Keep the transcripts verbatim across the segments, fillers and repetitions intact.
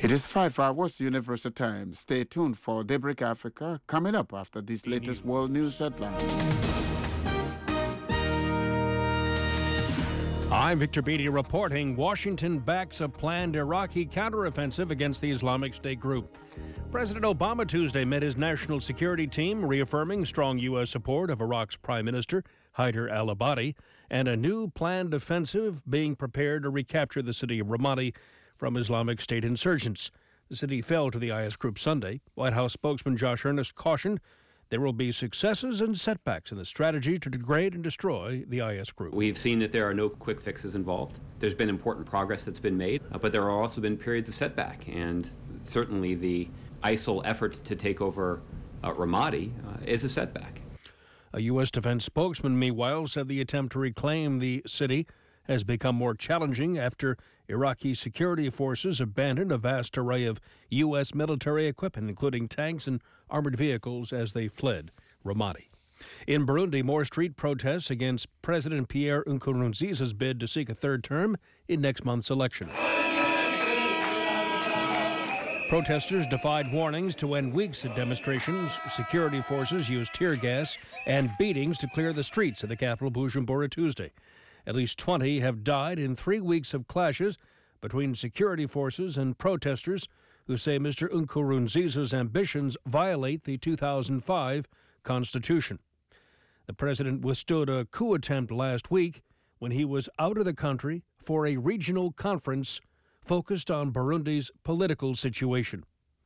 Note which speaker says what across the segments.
Speaker 1: It is five hours Universal Time. Stay tuned for Daybreak Africa coming up after these latest world news headlines.
Speaker 2: I'm Victor Beatty reporting Washington backs a planned Iraqi counteroffensive against the Islamic State group. President Obama Tuesday met his national security team, reaffirming strong U S support of Iraq's Prime Minister, Haider al-Abadi, and a new planned offensive being prepared to recapture the city of Ramadi from Islamic State insurgents. The city fell to the I S group Sunday. White House spokesman Josh Earnest cautioned there will be successes and setbacks in the strategy to degrade and destroy the I S group.
Speaker 3: We've seen that there are no quick fixes involved. There's been important progress that's been made, uh, but there have also been periods of setback. And certainly the ISIL effort to take over uh, Ramadi uh, is a setback.
Speaker 2: A U S defense spokesman, meanwhile, said the attempt to reclaim the city has become more challenging after Iraqi security forces abandoned a vast array of U S military equipment, including tanks and armored vehicles, as they fled Ramadi. In Burundi, more street protests against President Pierre Nkurunziza's bid to seek a third term in next month's election. Protesters defied warnings to end weeks of demonstrations. Security forces used tear gas and beatings to clear the streets of the capital, Bujumbura, Tuesday. At least twenty have died in three weeks of clashes between security forces and protesters who say Mister Nkurunziza's ambitions violate the two thousand five Constitution. The president withstood a coup attempt last week when he was out of the country for a regional conference focused on Burundi's political situation.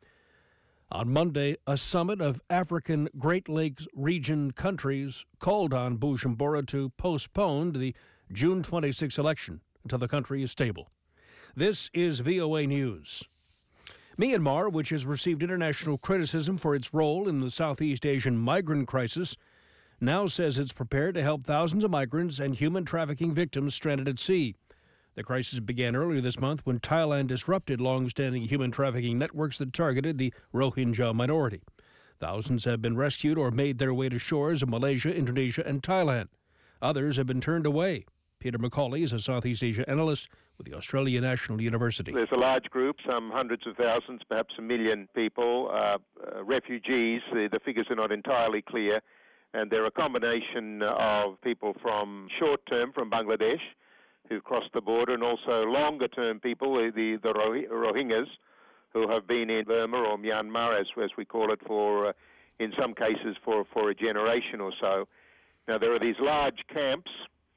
Speaker 2: On Monday, a summit of African Great Lakes region countries called on Bujumbura to postpone the June twenty-sixth election until the country is stable. This is V O A News. Myanmar, which has received international criticism for its role in the Southeast Asian migrant crisis, now says it's prepared to help thousands of migrants and human trafficking victims stranded at sea. The crisis began earlier this month when Thailand disrupted long-standing human trafficking networks that targeted the Rohingya minority. Thousands have been rescued or made their way to shores of Malaysia, Indonesia, and Thailand. Others have been turned away. Peter McCauley is a Southeast Asia analyst with the Australian National University.
Speaker 4: There's a large group, some hundreds of thousands, perhaps a million people, uh, uh, refugees. The, the figures are not entirely clear. And they're a combination of people from short-term, from Bangladesh, who've crossed the border, and also longer-term people, the, the Rohingyas, who have been in Burma or Myanmar, as, as we call it, for, uh, in some cases, for, for a generation or so. Now, there are these large camps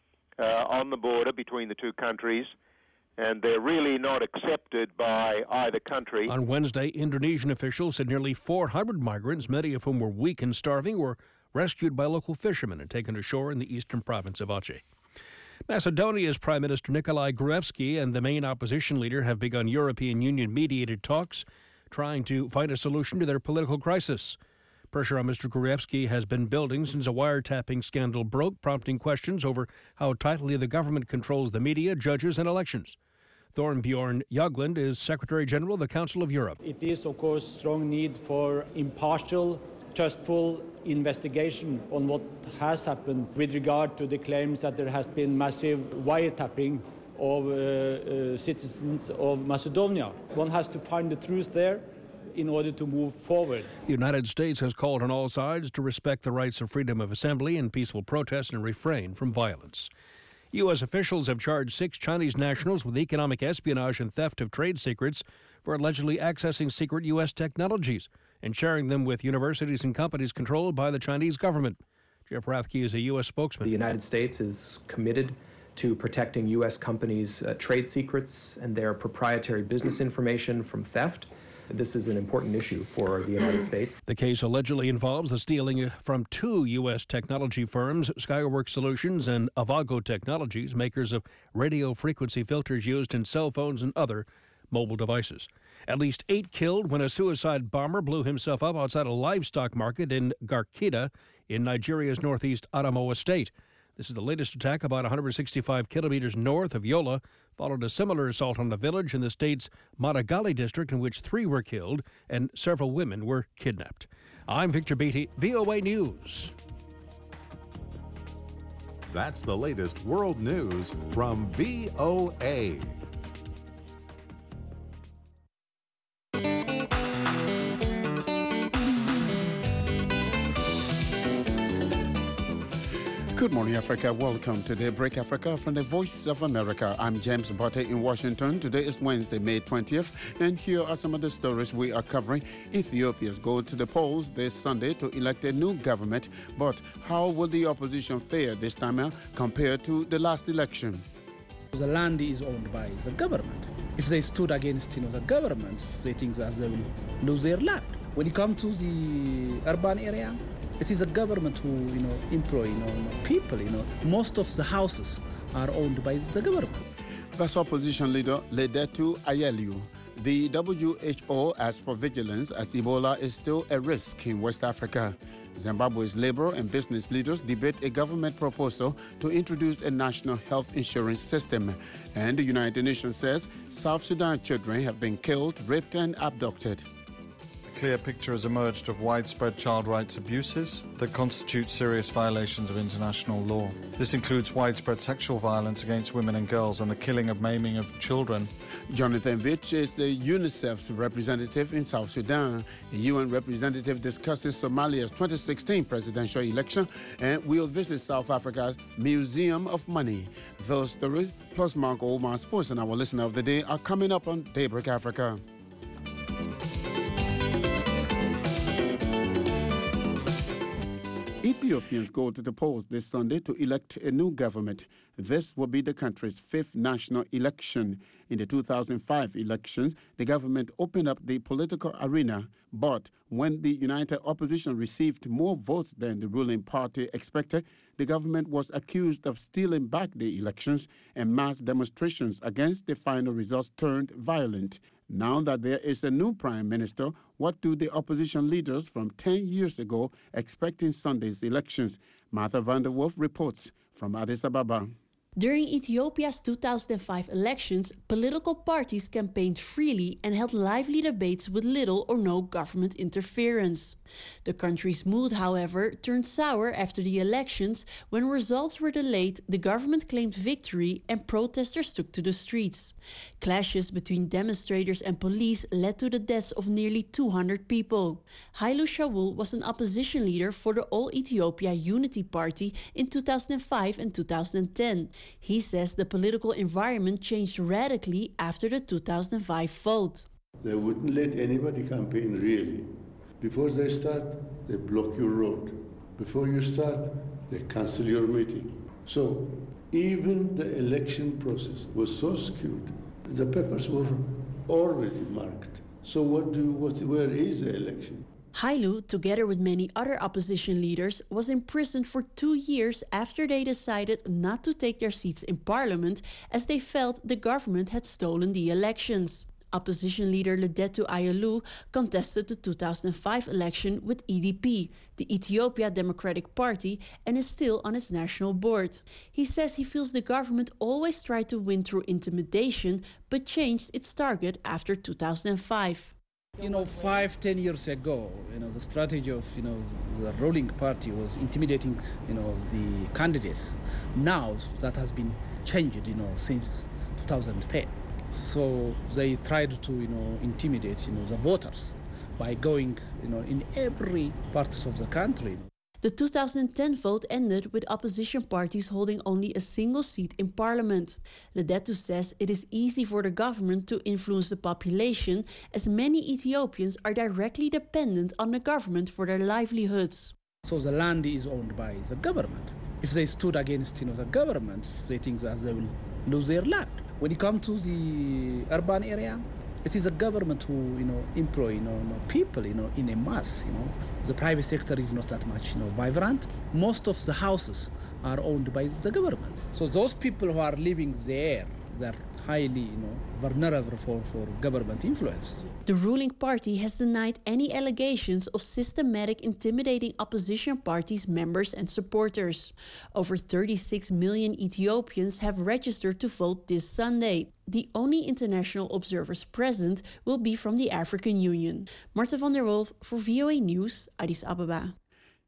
Speaker 4: uh, on the border between the two countries, and they're really not accepted by either country.
Speaker 2: On Wednesday, Indonesian officials said nearly four hundred migrants, many of whom were weak and starving, were rescued by local fishermen and taken ashore in the eastern province of Aceh. Macedonia's Prime Minister Nikolai Gruevski and the main opposition leader have begun European Union-mediated talks trying to find a solution to their political crisis. Pressure on Mister Gruevski has been building since a wiretapping scandal broke, prompting questions over how tightly the government controls the media, judges, and elections. Thorbjorn Jagland is Secretary General of the Council of Europe.
Speaker 5: It is, of course, strong need for impartial, trustful investigation on what has happened with regard to the claims that there has been massive wiretapping of uh, uh, citizens of Macedonia. One has to find the truth there in order to move forward.
Speaker 2: The United States has called on all sides to respect the rights of freedom of assembly and peaceful protest and refrain from violence. U S officials have charged six Chinese nationals with economic espionage and theft of trade secrets for allegedly accessing secret U S technologies and sharing them with universities and companies controlled by the Chinese government. Jeff Rathke is a U S spokesman.
Speaker 6: The United States is committed to protecting U S companies' uh, trade secrets and their proprietary business information from theft. This is an important issue for the United States.
Speaker 2: The case allegedly involves the stealing from two U S technology firms, Skyworks Solutions and Avago Technologies, makers of radio frequency filters used in cell phones and other mobile devices. At least eight killed when a suicide bomber blew himself up outside a livestock market in Garkida in Nigeria's northeast Adamawa state. This is the latest attack about one hundred sixty-five kilometers north of Yola, followed a similar assault on a village in the state's Madagali district in which three were killed and several women were kidnapped. I'm Victor Beatty, V O A News.
Speaker 7: That's the latest world news from V O A.
Speaker 1: Good morning, Africa. Welcome to Daybreak Africa from the Voice of America. I'm James Botte in Washington. Today is Wednesday, May twentieth, and here are some of the stories we are covering. Ethiopians go to the polls this Sunday to elect a new government, but how will the opposition fare this time out compared to the last election?
Speaker 8: The land is owned by the government. If they stood against you know, the governments, they think that they will lose their land. When you come to the urban area, it is the government who, you know, employ, you know, people, you know. Most of the houses are owned by the government.
Speaker 1: That's opposition leader Ledettu Ayalew. The W H O asked for vigilance as Ebola is still a risk in West Africa. Zimbabwe's labor and business leaders debate a government proposal to introduce a national health insurance system. And the United Nations says South Sudan children have been killed, raped, and abducted.
Speaker 9: A clear picture has emerged of widespread child rights abuses that constitute serious violations of international law. This includes widespread sexual violence against women and girls and the killing and maiming of children.
Speaker 1: Jonathan Vitch is the UNICEF's representative in South Sudan. The U N representative discusses Somalia's twenty sixteen presidential election and will visit South Africa's Museum of Money. Those stories, plus Mark Omar Sports and our listener of the day, are coming up on Daybreak Africa. Ethiopians go to the polls this Sunday to elect a new government. This will be the country's fifth national election. In the two thousand five elections, the government opened up the political arena, but when the United Opposition received more votes than the ruling party expected, the government was accused of stealing back the elections, and mass demonstrations against the final results turned violent. Now that there is a new prime minister, what do the opposition leaders from ten years ago expect in Sunday's elections? Martha van der Wolf reports from Addis Ababa.
Speaker 10: During Ethiopia's two thousand five elections, political parties campaigned freely and held lively debates with little or no government interference. The country's mood, however, turned sour after the elections. When results were delayed, the government claimed victory and protesters took to the streets. Clashes between demonstrators and police led to the deaths of nearly two hundred people. Hailu Shaul was an opposition leader for the All Ethiopia Unity Party in two thousand five and two thousand ten. He says the political environment changed radically after the two thousand five vote.
Speaker 11: They wouldn't let anybody campaign really. Before they start, they block your road. Before you start, they cancel your meeting. So even the election process was so skewed. The papers were already marked. So what do what, where is the election?
Speaker 10: Hailu, together with many other opposition leaders, was imprisoned for two years after they decided not to take their seats in parliament as they felt the government had stolen the elections. Opposition leader Ledettu Ayalew contested the two thousand five election with E D P, the Ethiopia Democratic Party, and is still on its national board. He says he feels the government always tried to win through intimidation, but changed its target after two thousand five.
Speaker 8: You know, five, ten years ago, you know, the strategy of, you know, the ruling party was intimidating, you know, the candidates. Now that has been changed, you know, since two thousand ten. So they tried to, you know, intimidate, you know, the voters by going, you know, in every part of the country.
Speaker 10: The two thousand ten vote ended with opposition parties holding only a single seat in parliament. Ledettu says it is easy for the government to influence the population as many Ethiopians are directly dependent on the government for their livelihoods.
Speaker 8: So the land is owned by the government. If they stood against, you know, the governments, they think that they will lose their land. When you come to the urban area, it is the government who, you know, employ, you know, people, you know, in a mass, you know. The private sector is not that much, you know, vibrant. Most of the houses are owned by the government. So those people who are living there, they're highly, you know, vulnerable for, for government influence.
Speaker 10: The ruling party has denied any allegations of systematic intimidating opposition parties' members and supporters. Over thirty-six million Ethiopians have registered to vote this Sunday. The only international observers present will be from the African Union. Martha van der Wolf for V O A News, Addis Ababa.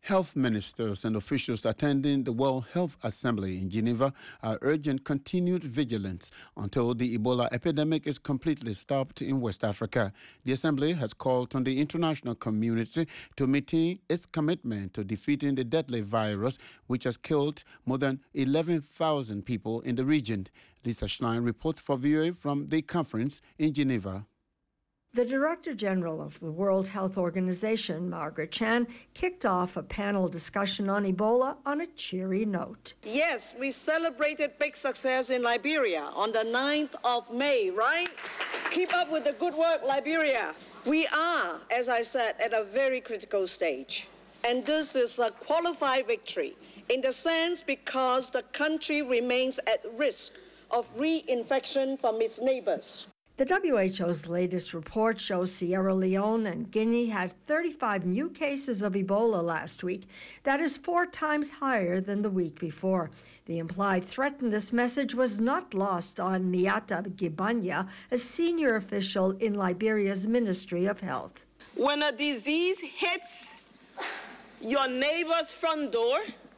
Speaker 1: Health ministers and officials attending the World Health Assembly in Geneva are urging continued vigilance until the Ebola epidemic is completely stopped in West Africa. The Assembly has called on the international community to maintain its commitment to defeating the deadly virus, which has killed more than eleven thousand people in the region. Lisa Schlein reports for V O A from the conference in Geneva.
Speaker 12: The Director General of the World Health Organization, Margaret Chan, kicked off a panel discussion on Ebola on a cheery note.
Speaker 13: Yes, we celebrated big success in Liberia on the ninth of May, right? Keep up with the good work, Liberia. We are, as I said, at a very critical stage. And this is a qualified victory in the sense because the country remains at risk of reinfection from its neighbors.
Speaker 12: The W H O's latest report shows Sierra Leone and Guinea had thirty-five new cases of Ebola last week. That is four times higher than the week before. The implied threat in this message was not lost on Miata Gibanya, a senior official in Liberia's Ministry of Health.
Speaker 14: When a disease hits your neighbor's front door,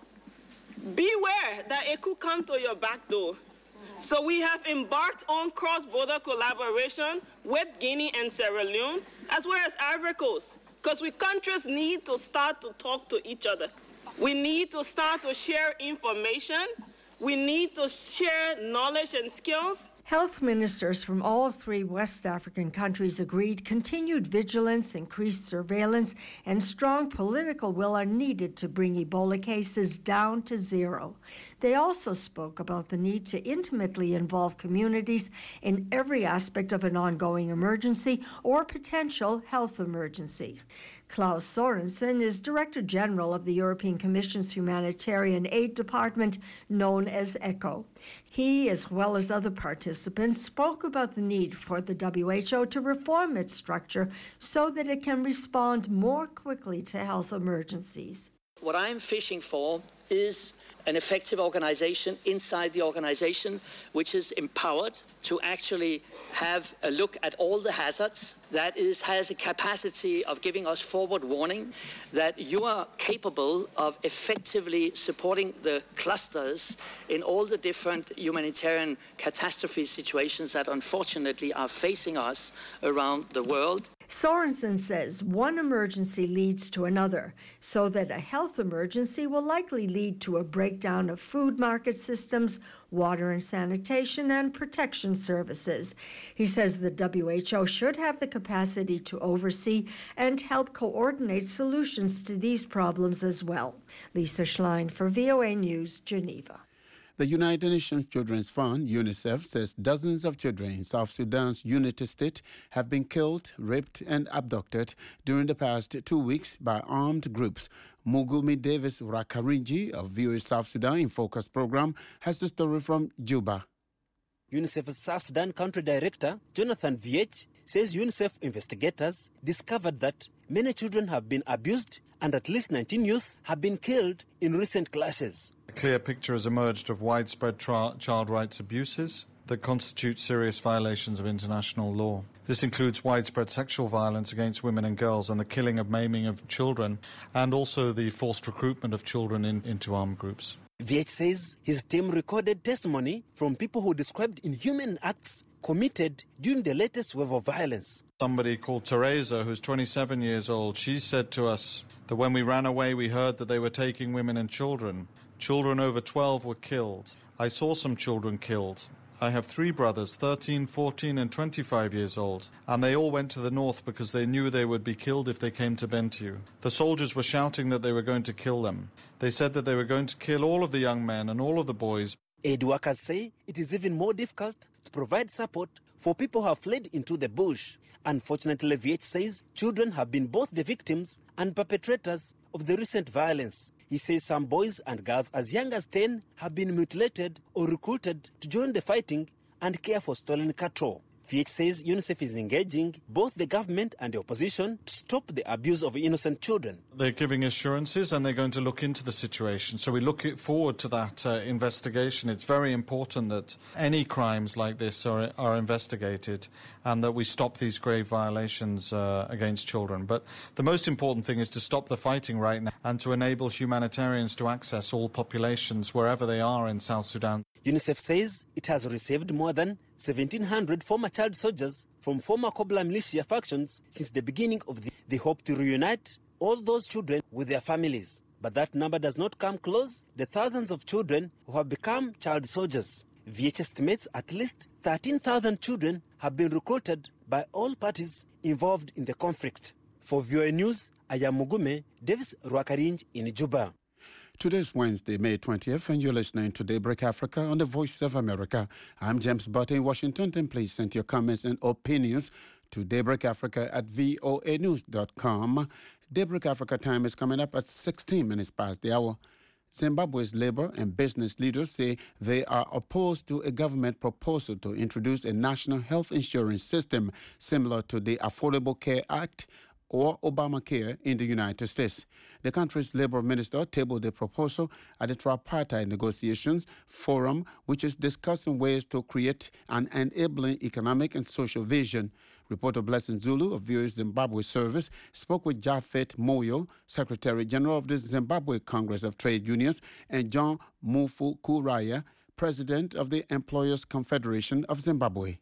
Speaker 14: beware that it could come to your back door. So we have embarked on cross-border collaboration with Guinea and Sierra Leone, as well as Ivory Coast, because we countries need to start to talk to each other. We need to start to share information. We need to share knowledge and skills.
Speaker 12: Health ministers from all three West African countries agreed continued vigilance, increased surveillance, and strong political will are needed to bring Ebola cases down to zero. They also spoke about the need to intimately involve communities in every aspect of an ongoing emergency or potential health emergency. Klaus Sorensen is Director General of the European Commission's Humanitarian Aid Department, known as ECHO. He, as well as other participants, spoke about the need for the W H O to reform its structure so that it can respond more quickly to health emergencies.
Speaker 15: What I'm fishing for is an effective organization inside the organization which is empowered to actually have a look at all the hazards, that is, has a capacity of giving us forward warning, that you are capable of effectively supporting the clusters in all the different humanitarian catastrophe situations that unfortunately are facing us around the world.
Speaker 12: Sorensen says one emergency leads to another, so that a health emergency will likely lead to a breakdown of food market systems, water and sanitation, and protection services. He says the W H O should have the capacity to oversee and help coordinate solutions to these problems as well. Lisa Schlein for V O A News, Geneva.
Speaker 1: The United Nations Children's Fund, UNICEF, says dozens of children in South Sudan's Unity State have been killed, raped, and abducted during the past two weeks by armed groups. Mugumi Davis Rakarinji of V O A South Sudan in Focus program has the story from Juba.
Speaker 16: UNICEF's South Sudan Country Director, Jonathan Viech, says UNICEF investigators discovered that many children have been abused and at least nineteen youth have been killed in recent clashes.
Speaker 9: A clear picture has emerged of widespread tra- child rights abuses that constitute serious violations of international law. This includes widespread sexual violence against women and girls and the killing and maiming of children, and also the forced recruitment of children in, into armed groups.
Speaker 16: V H says his team recorded testimony from people who described inhuman acts committed during the latest wave of violence.
Speaker 9: Somebody called Teresa, who's twenty-seven years old, she said to us that when we ran away, we heard that they were taking women and children. Children over twelve were killed. I saw some children killed. I have three brothers, thirteen, fourteen, and twenty-five years old, and they all went to the north because they knew they would be killed if they came to Bentiu. The soldiers were shouting that they were going to kill them. They said that they were going to kill all of the young men and all of the boys.
Speaker 16: Aid workers say it is even more difficult to provide support for people who have fled into the bush. Unfortunately, V H says children have been both the victims and perpetrators of the recent violence. He says some boys and girls as young as ten have been mutilated or recruited to join the fighting and care for stolen cattle. V H says UNICEF is engaging both the government and the opposition to stop the abuse of innocent children.
Speaker 9: They're giving assurances and they're going to look into the situation. So we look forward to that uh, investigation. It's very important that any crimes like this are, are investigated and that we stop these grave violations uh, against children. But the most important thing is to stop the fighting right now and to enable humanitarians to access all populations wherever they are in South Sudan.
Speaker 16: UNICEF says it has received more than seventeen hundred former child soldiers from former Kobla militia factions since the beginning of the They hope to reunite all those children with their families. But that number does not come close the thousands of children who have become child soldiers. V H estimates at least thirteen thousand children have been recruited by all parties involved in the conflict. For V O A News, I am Mugume Davis Rwakarinj in Juba.
Speaker 1: Today's Wednesday, May twentieth, and you're listening to Daybreak Africa on the Voice of America. I'm James Butter in Washington, and please send your comments and opinions to daybreakafrica at voa news dot com. Daybreak Africa time is coming up at sixteen minutes past the hour. Zimbabwe's labor and business leaders say they are opposed to a government proposal to introduce a national health insurance system similar to the Affordable Care Act or Obamacare in the United States. The country's labor minister tabled the proposal at the tripartite negotiations forum, which is discussing ways to create an enabling economic and social vision. Reporter Blessing Zulu of V O A's Zimbabwe service spoke with Japhet Moyo, Secretary General of the Zimbabwe Congress of Trade Unions, and John Mufu Kuraya, President of the Employers Confederation of Zimbabwe.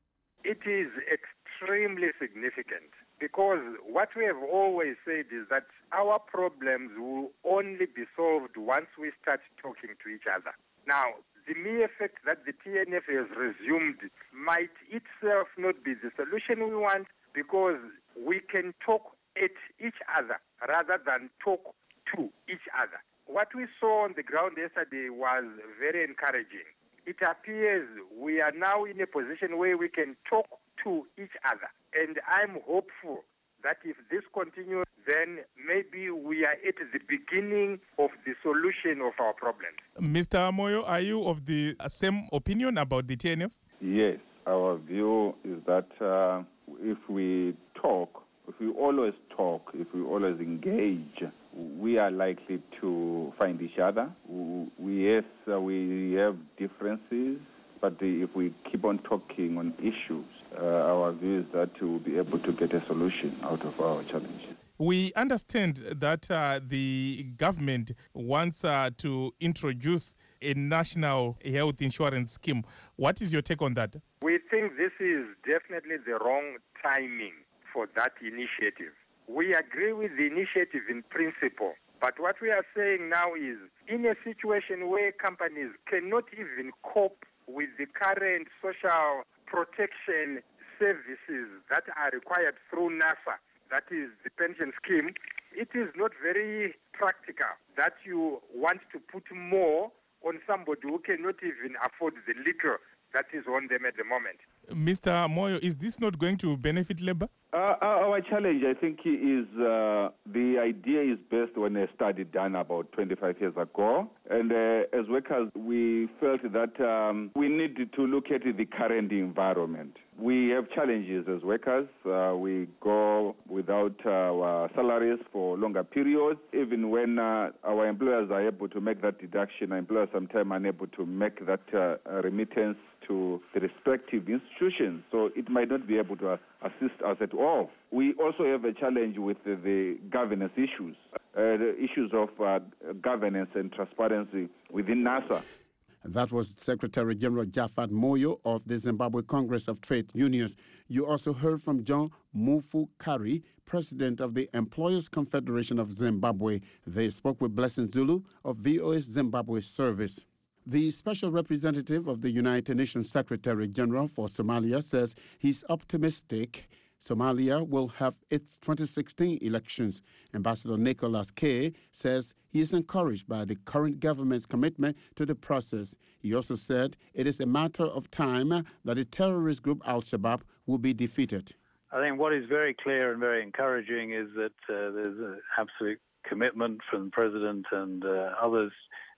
Speaker 17: It is extremely significant, because what we have always said is that our problems will only be solved once we start talking to each other. Now, the mere fact that the T N F has resumed might itself not be the solution we want, because we can talk at each other rather than talk to each other. What we saw on the ground yesterday was very encouraging. It appears we are now in a position where we can talk to each other. And I'm hopeful that if this continues, then maybe we are at the beginning of the solution of our problems.
Speaker 18: Mister Moyo, are you of the same opinion about the T N F?
Speaker 19: Yes, our view is that uh, if we talk, if we always talk, if we always engage, we are likely to find each other. We, yes, uh, we have differences, but if we keep on talking on issues, uh, our view is that we'll be able to get a solution out of our challenges.
Speaker 18: We understand that uh, the government wants uh, to introduce a national health insurance scheme. What is your take on that?
Speaker 17: We think this is definitely the wrong timing for that initiative. We agree with the initiative in principle, but what we are saying now is, in a situation where companies cannot even cope with the current social protection services that are required through NASA, that is the pension scheme, it is not very practical that you want to put more on somebody who cannot even afford the little that is on them at the moment.
Speaker 18: Mister Moyo, is this not going to benefit labor?
Speaker 19: Uh, our challenge, I think, is uh, the idea is based on a study done about twenty-five years ago. And uh, as workers, we felt that um, we needed to look at the current environment. We have challenges as workers. Uh, we go without our salaries for longer periods. Even when uh, our employers are able to make that deduction, our employers sometimes are unable to make that uh, remittance to the respective institutions. So it might not be able to uh, assist us at all. We also have a challenge with the, the governance issues, uh, the issues of uh, governance and transparency within NASA.
Speaker 1: That was Secretary General Japhet Moyo of the Zimbabwe Congress of Trade Unions. You also heard from John Mufu Kari, President of the Employers Confederation of Zimbabwe. They spoke with Blessing Zulu of V O A's Zimbabwe service. The special representative of the United Nations Secretary General for Somalia says he's optimistic Somalia will have its twenty sixteen elections. Ambassador Nicholas K. says he is encouraged by the current government's commitment to the process. He also said it is a matter of time that the terrorist group Al-Shabaab will be defeated.
Speaker 20: I think what is very clear and very encouraging is that uh, there's an absolute commitment from the President and uh, others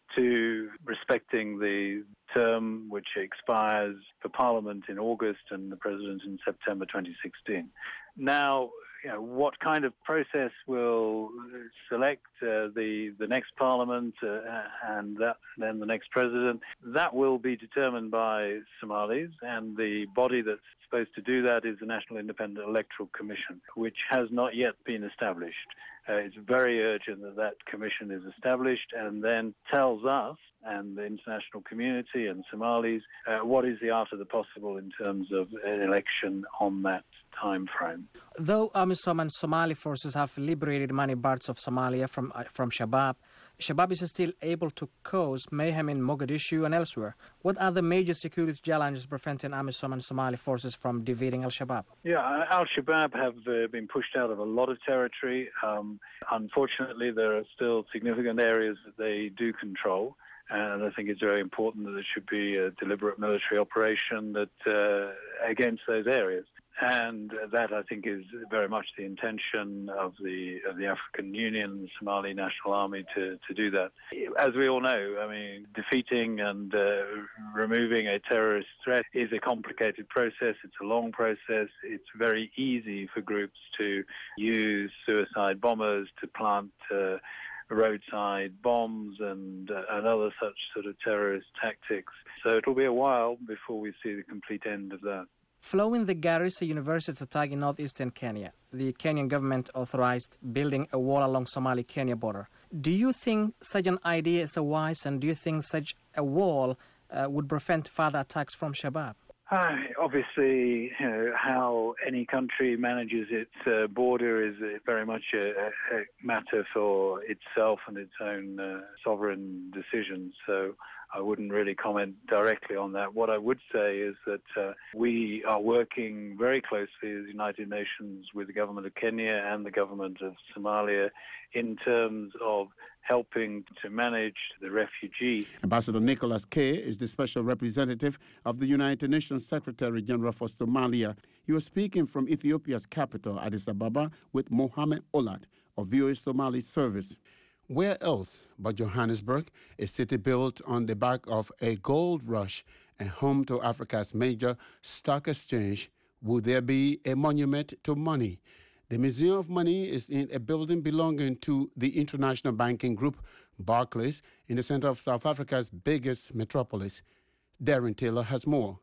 Speaker 20: to respecting the term which expires for Parliament in August and the President in September twenty sixteen. Now, you know, what kind of process will select uh, the the next Parliament uh, and that, then the next President, that will be determined by Somalis, and the body that's supposed to do that is the National Independent Electoral Commission, which has not yet been established. Uh, it's very urgent that that commission is established and then tells us and the international community and Somalis uh, what is the art of the possible in terms of an election on that time frame.
Speaker 21: Though AMISOM and Somali forces have liberated many parts of Somalia from uh, from Shabaab, Shabaab is still able to cause mayhem in Mogadishu and elsewhere. What are the major security challenges preventing AMISOM and Somali forces from defeating Al-Shabaab?
Speaker 20: Yeah, Al-Shabaab have uh, been pushed out of a lot of territory. Um, unfortunately, there are still significant areas that they do control. And I think it's very important that there should be a deliberate military operation that uh, against those areas. And that, I think, is very much the intention of the of the African Union, the Somali National Army, to, to do that. As we all know, I mean, defeating and uh, removing a terrorist threat is a complicated process. It's a long process. It's very easy for groups to use suicide bombers to plant uh, roadside bombs and uh, and other such sort of terrorist tactics. So it'll be a while before we see the complete end of that.
Speaker 21: Following the Garissa University attack in northeastern Kenya, the Kenyan government authorized building a wall along Somali-Kenya border. Do you think such an idea is wise, and do you think such a wall uh, would prevent further attacks from Shabaab?
Speaker 20: Uh, obviously, you know, how any country manages its uh, border is uh, very much a, a matter for itself and its own uh, sovereign decisions. So I wouldn't really comment directly on that. What I would say is that uh, we are working very closely as the United Nations with the government of Kenya and the government of Somalia in terms of helping to manage the refugee.
Speaker 1: Ambassador Nicholas K. is the special representative of the United Nations Secretary General for Somalia. He was speaking from Ethiopia's capital, Addis Ababa, with Mohammed Olat of V O A Somali Service. Where else but Johannesburg, a city built on the back of a gold rush and home to Africa's major stock exchange, would there be a monument to money? The Museum of Money is in a building belonging to the international banking group Barclays in the center of South Africa's biggest metropolis. Darren Taylor has more.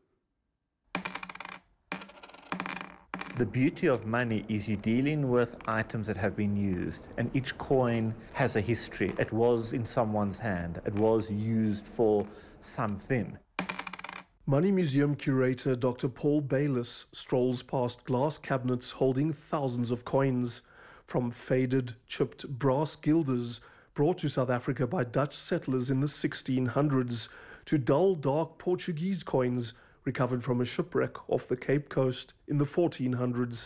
Speaker 22: The beauty of money is you're dealing with items that have been used, and each coin has a history. It was in someone's hand. It was used for something.
Speaker 23: Money Museum curator Doctor Paul Bayliss strolls past glass cabinets holding thousands of coins, from faded, chipped brass guilders brought to South Africa by Dutch settlers in the sixteen hundreds, to dull, dark Portuguese coins recovered from a shipwreck off the Cape Coast in the fourteen hundreds.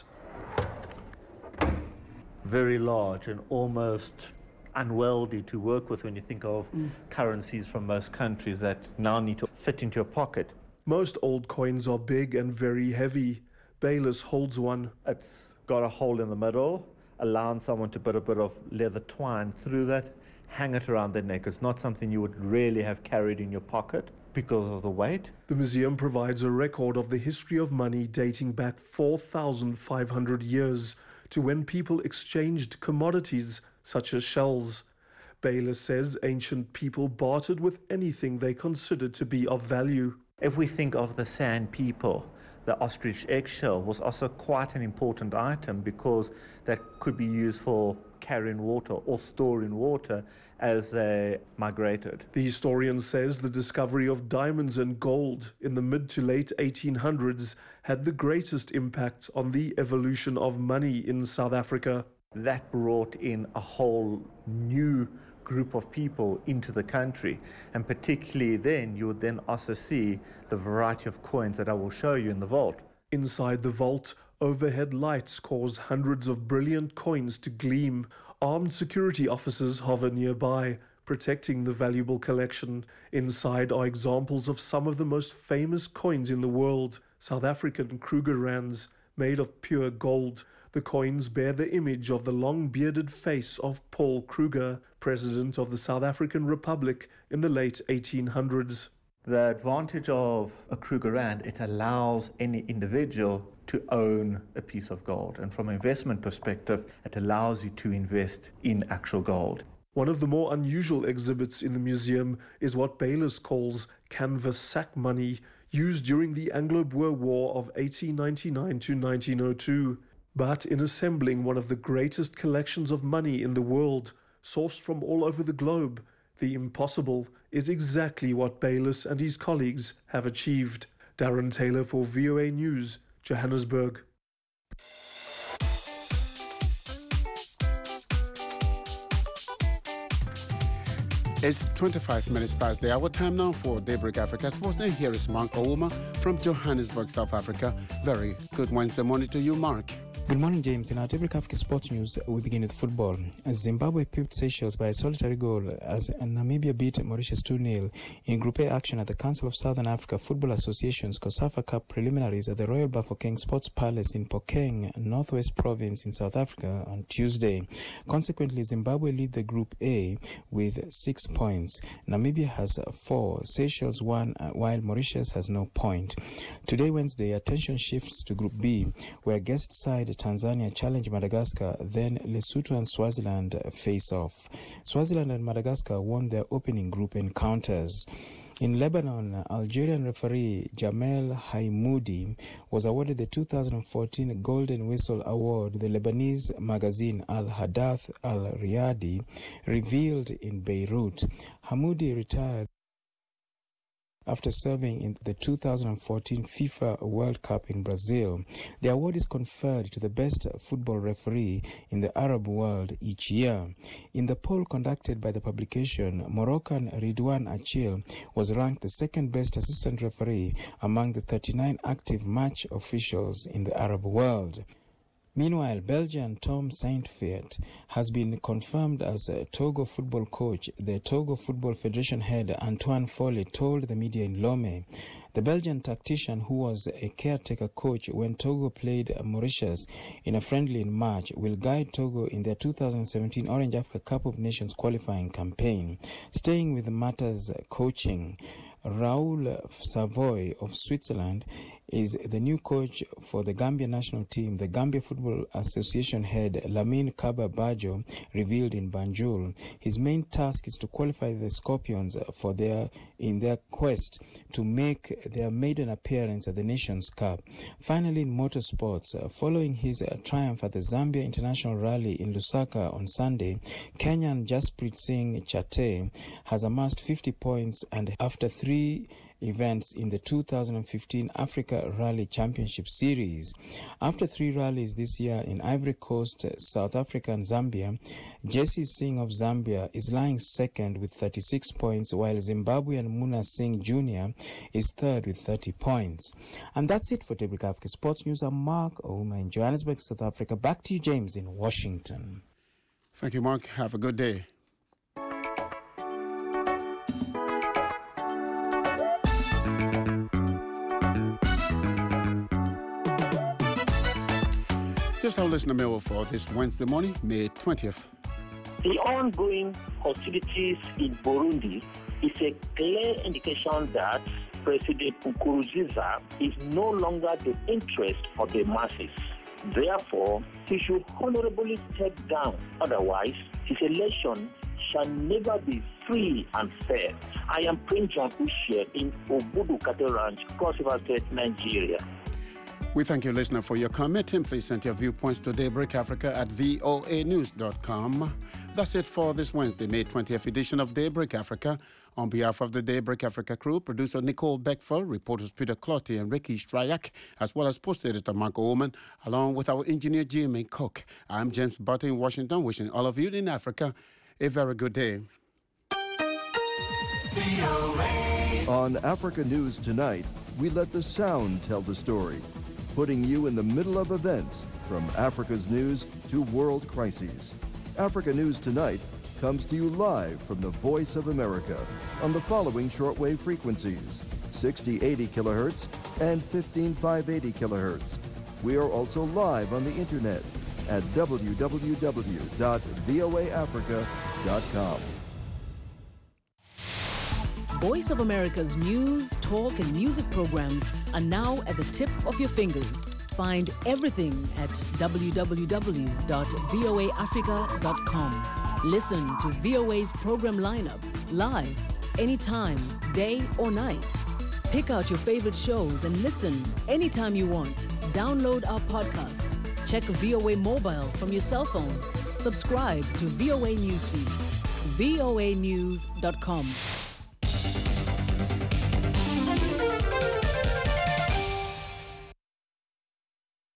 Speaker 22: Very large and almost unwieldy to work with when you think of
Speaker 23: Mm.
Speaker 22: currencies from most countries that now need to fit into your pocket.
Speaker 23: Most old coins are big and very heavy. Bayliss holds one.
Speaker 22: It's got a hole in the middle, allowing someone to put a bit of leather twine through that, hang it around their neck. It's not something you would really have carried in your pocket because of the weight.
Speaker 23: The museum provides a record of the history of money dating back four thousand five hundred years to when people exchanged commodities such as shells. Bayliss says ancient people bartered with anything they considered to be of value.
Speaker 22: If we think of the San people, the ostrich eggshell was also quite an important item because that could be used for carrying water or storing water as they migrated.
Speaker 23: The historian says the discovery of diamonds and gold in the mid to late eighteen hundreds had the greatest impact on the evolution of money in South Africa.
Speaker 22: That brought in a whole new group of people into the country, and particularly then you would then also see the variety of coins that I will show you in the vault.
Speaker 23: Inside the vault, overhead lights cause hundreds of brilliant coins to gleam. Armed security officers hover nearby, protecting the valuable collection. Inside are examples of some of the most famous coins in the world: South African Kruger rands, made of pure gold. The coins bear the image of the long-bearded face of Paul Kruger, President of the South African Republic in the late eighteen hundreds.
Speaker 22: The advantage of a Kruger Rand, it allows any individual to own a piece of gold. And from an investment perspective, it allows you to invest in actual gold.
Speaker 23: One of the more unusual exhibits in the museum is what Baylis calls canvas sack money, used during the Anglo-Boer War of eighteen ninety-nine to nineteen oh two. But in assembling one of the greatest collections of money in the world, sourced from all over the globe, the impossible is exactly what Baylis and his colleagues have achieved. Darren Taylor for V O A News, Johannesburg.
Speaker 1: It's twenty-five minutes past the hour. Time now for Daybreak Africa Sports. And here is Mark Ouma from Johannesburg, South Africa. Very good Wednesday morning to you, Mark.
Speaker 3: Good morning, James. In our Daybreak Africa Sports News, we begin with football. Zimbabwe pipped Seychelles by a solitary goal as Namibia beat Mauritius two nil in Group A action at the Council of Southern Africa Football Association's COSAFA Cup preliminaries at the Royal Bafokeng Sports Palace in Phokeng, Northwest Province in South Africa on Tuesday. Consequently, Zimbabwe lead the Group A with six points. Namibia has four, Seychelles one, while Mauritius has no point. Today, Wednesday, attention shifts to Group B, where guest side Tanzania challenge Madagascar, then Lesotho and Swaziland face off. Swaziland and Madagascar won their opening group encounters. In Lebanon, Algerian referee Jamel Haimoudi was awarded the two thousand fourteen Golden Whistle Award, the Lebanese magazine Al Hadath Al Riyadi revealed in Beirut. Hamoudi retired after serving in the two thousand fourteen FIFA World Cup in Brazil. The award is conferred to the best football referee in the Arab world each year. In the poll conducted by the publication, Moroccan Ridwan Achil was ranked the second best assistant referee among the thirty-nine active match officials in the Arab world. Meanwhile, Belgian Tom Saintfiet has been confirmed as a Togo football coach. The Togo Football Federation head Antoine Foley told the media in Lomé. The Belgian tactician, who was a caretaker coach when Togo played Mauritius in a friendly in March, will guide Togo in their two thousand seventeen Orange Africa Cup of Nations qualifying campaign. Staying with matters coaching, Raoul Savoy of Switzerland is the new coach for the Gambia national team. The Gambia Football Association head Lamine Kaba Bajo revealed in Banjul. His main task is to qualify the Scorpions for their in their quest to make their maiden appearance at the Nations Cup. Finally, in motorsports, following his triumph at the Zambia International Rally in Lusaka on Sunday, Kenyan Jasprit Singh Chate has amassed fifty points, and after three events in the two thousand fifteen Africa Rally Championship Series. After three rallies this year in Ivory Coast, South Africa and Zambia, Jesse Singh of Zambia is lying second with thirty-six points, while Zimbabwean Muna Singh Junior is third with thirty points. And that's it for Daybreak Africa Sports News. I'm Mark Ouma in Johannesburg, South Africa. Back to you, James, in Washington.
Speaker 1: Thank you, Mark. Have a good day. Here's our listener mail for this Wednesday morning, May twentieth.
Speaker 4: The ongoing hostilities in Burundi is a clear indication that President Nkurunziza is no longer the interest of the masses. Therefore, he should honorably step down. Otherwise, his election shall never be free and fair. I am Prince John Usher in Obudu Cattle Ranch, Cross River State, Nigeria.
Speaker 1: We thank you, listener, for your comment, and please send your viewpoints to Daybreak Africa at v o a news dot com. That's it for this Wednesday, May twentieth edition of Daybreak Africa. On behalf of the Daybreak Africa crew, producer Nicole Beckford, reporters Peter Clotty and Ricky Stryak, as well as post editor Mark Oman, along with our engineer Jimmy Cook. I'm James Butter in Washington, wishing all of you in Africa a very good day.
Speaker 5: On Africa News Tonight, we let the sound tell the story, putting you in the middle of events from Africa's news to world crises. Africa News Tonight comes to you live from the Voice of America on the following shortwave frequencies: sixty eighty kilohertz and fifteen five eighty kilohertz, We are also live on the internet at w w w dot v o a africa dot com.
Speaker 2: Voice of America's news, talk, and music programs are now at the tip of your fingers. Find everything at w w w dot v o a africa dot com. Listen to V O A's program lineup live, anytime, day or night. Pick out your favorite shows and listen anytime you want. Download our podcast. Check V O A Mobile from your cell phone. Subscribe to V O A Newsfeed. v o a news dot com.